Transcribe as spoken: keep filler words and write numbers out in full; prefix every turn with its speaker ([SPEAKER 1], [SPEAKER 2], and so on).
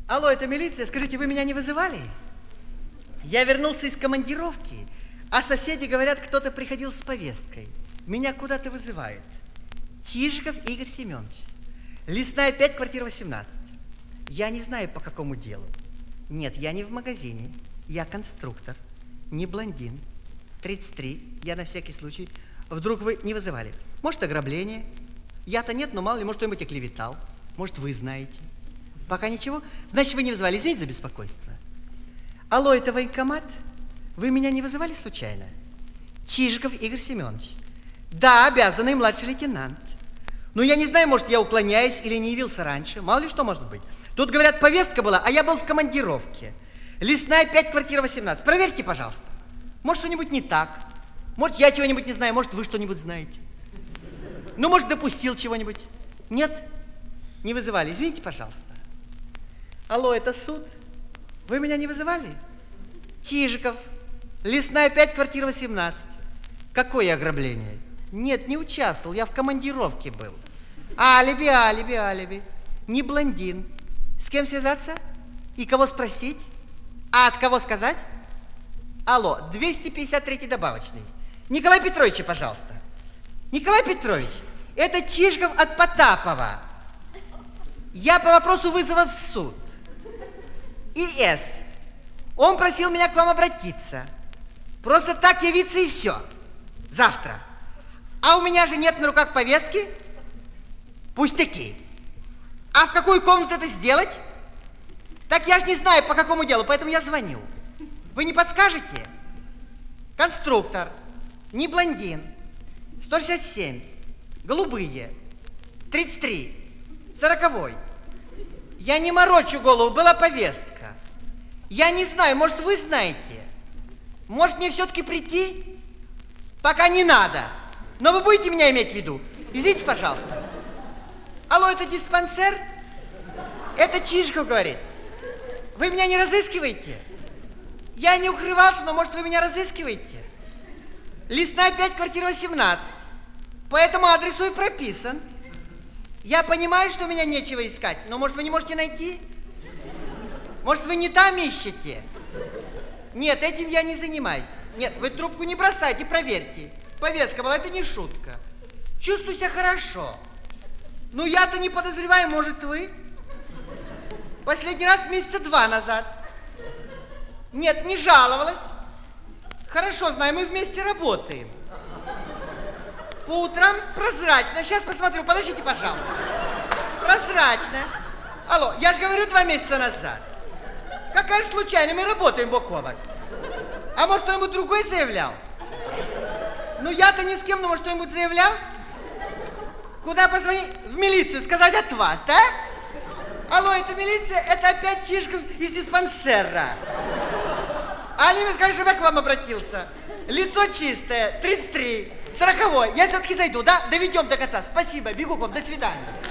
[SPEAKER 1] Алло, это милиция. Скажите, вы меня не вызывали? Я вернулся из командировки, а соседи говорят, кто-то приходил с повесткой. Меня куда-то вызывают. Чижиков Игорь Семенович. Лесная пять, квартира восемнадцать. Я не знаю, по какому делу. Нет, я не в магазине. Я конструктор. Не блондин. тридцать три. Я на всякий случай. Вдруг вы не вызывали? Может, ограбление? Я-то нет, но мало ли, может, кто-нибудь оклеветал. Может, вы знаете. Пока ничего? Значит, вы не вызывали. Извините за беспокойство. Алло, это военкомат? Вы меня не вызывали случайно? Чижиков Игорь Семенович. Да, обязанный младший лейтенант. Ну, я не знаю, может, я уклоняюсь или не явился раньше. Мало ли что может быть. Тут, говорят, повестка была, а я был в командировке. Лесная пять, квартира восемнадцать. Проверьте, пожалуйста. Может, что-нибудь не так. Может, я чего-нибудь не знаю, может, вы что-нибудь знаете. Ну, может, допустил чего-нибудь. Нет? Не вызывали. Извините, пожалуйста. Алло, это суд? Вы меня не вызывали? Чижиков. Лесная пять, квартира восемнадцать. Какое ограбление? Нет, не участвовал, я в командировке был. Алиби, алиби, алиби. Не блондин. С кем связаться? И кого спросить? А от кого сказать? Алло, двести пятьдесят третий добавочный. Николай Петрович, пожалуйста. Николай Петрович, это Чижиков от Потапова. Я по вопросу вызова в суд. И С. Он просил меня к вам обратиться. Просто так явиться и все. Завтра. А у меня же нет на руках повестки. Пустяки. А в какую комнату это сделать? Так я ж не знаю, по какому делу, поэтому я звоню. Вы не подскажете? Конструктор. Не блондин. сто шестьдесят семь. Голубые. тридцать три. Сороковой. Я не морочу голову, была повестка. Я не знаю, может, вы знаете. Может, мне все-таки прийти? Пока не надо. Но вы будете меня иметь в виду? Извините, пожалуйста. Алло, это диспансер? Это Чижиков говорит. Вы меня не разыскиваете? Я не укрывался, но, может, вы меня разыскиваете? Лесная пять, квартира восемнадцать. По этому адресу и прописан. Я понимаю, что у меня нечего искать, но, может, вы не можете найти? Может, вы не там ищете? Нет, этим я не занимаюсь. Нет, вы трубку не бросайте, проверьте. Повестка была, это не шутка. Чувствую себя хорошо. Ну, я-то не подозреваю, может, вы? Последний раз месяца два назад. Нет, не жаловалась. Хорошо, знаю, мы вместе работаем. По утрам прозрачно. Сейчас посмотрю, подождите, пожалуйста. Прозрачно. Алло, я же говорю, два месяца назад. Какая же случайно, мы работаем бок о бок. А может, кто-нибудь другой заявлял? Ну, я-то ни с кем, но может, кто-нибудь заявлял? Куда позвонить? В милицию, сказать от вас, да? Алло, это милиция, это опять Чижиков из диспансера. А они мне сказали, чтобы я к вам обратился. Лицо чистое, тридцать три, сороковой. Я все-таки зайду, да? Доведем до конца. Спасибо, бегу к вам, до свидания.